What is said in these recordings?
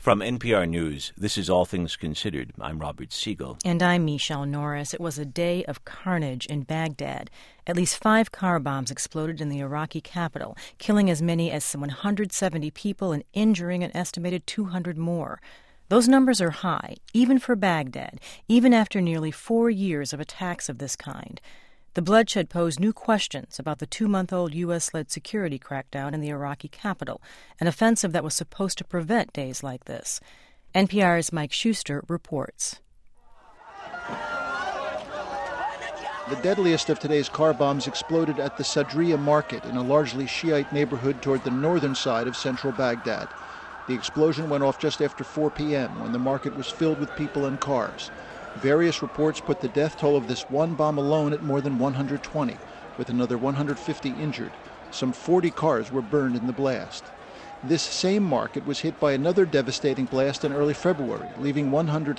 From NPR News, this is All Things Considered. I'm Robert Siegel. And I'm Michelle Norris. It was a day of carnage in Baghdad. At least 5 car bombs exploded in the Iraqi capital, killing as many as 170 people and injuring an estimated 200 more. Those numbers are high, even for Baghdad, even after nearly 4 years of attacks of this kind. The bloodshed posed new questions about the 2-month-old U.S.-led security crackdown in the Iraqi capital, an offensive that was supposed to prevent days like this. NPR's Mike Schuster reports. The deadliest of today's car bombs exploded at the Sadriya market in a largely Shiite neighborhood toward the northern side of central Baghdad. The explosion went off just after 4 p.m. when the market was filled with people and cars. Various reports put the death toll of this one bomb alone at more than 120, with another 150 injured. Some 40 cars were burned in the blast. This same market was hit by another devastating blast in early February, leaving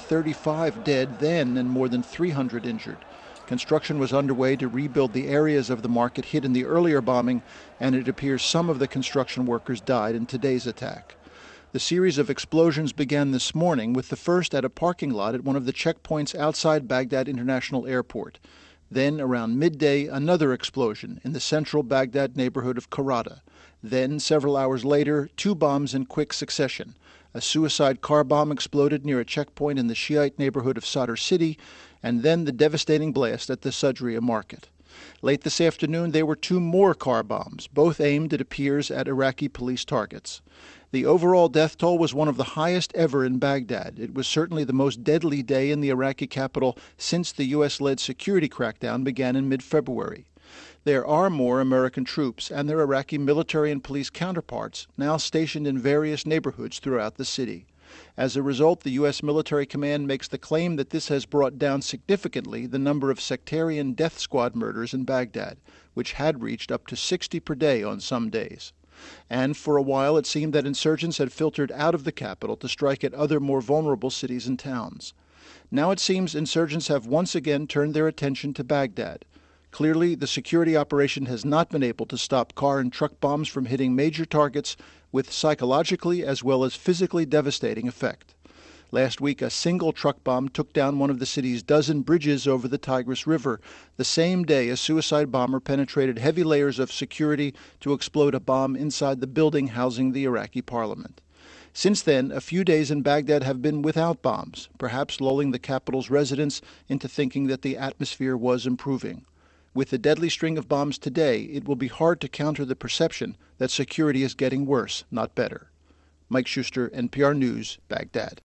135 dead then and more than 300 injured. Construction was underway to rebuild the areas of the market hit in the earlier bombing, and it appears some of the construction workers died in today's attack. The series of explosions began this morning with the first at a parking lot at one of the checkpoints outside Baghdad International Airport. Then, around midday, another explosion in the central Baghdad neighborhood of Karada. Then, several hours later, 2 bombs in quick succession. A suicide car bomb exploded near a checkpoint in the Shiite neighborhood of Sadr City, and then the devastating blast at the Sadriya market. Late this afternoon, there were 2 more car bombs, both aimed, it appears, at Iraqi police targets. The overall death toll was one of the highest ever in Baghdad. It was certainly the most deadly day in the Iraqi capital since the U.S.-led security crackdown began in mid-February. There are more American troops and their Iraqi military and police counterparts now stationed in various neighborhoods throughout the city. As a result, the U.S. military command makes the claim that this has brought down significantly the number of sectarian death squad murders in Baghdad, which had reached up to 60 per day on some days. And for a while it seemed that insurgents had filtered out of the capital to strike at other more vulnerable cities and towns. Now it seems insurgents have once again turned their attention to Baghdad. Clearly, the security operation has not been able to stop car and truck bombs from hitting major targets with psychologically as well as physically devastating effect. Last week, a single truck bomb took down one of the city's dozen bridges over the Tigris River. The same day, a suicide bomber penetrated heavy layers of security to explode a bomb inside the building housing the Iraqi parliament. Since then, a few days in Baghdad have been without bombs, perhaps lulling the capital's residents into thinking that the atmosphere was improving. With the deadly string of bombs today, it will be hard to counter the perception that security is getting worse, not better. Mike Schuster, NPR News, Baghdad.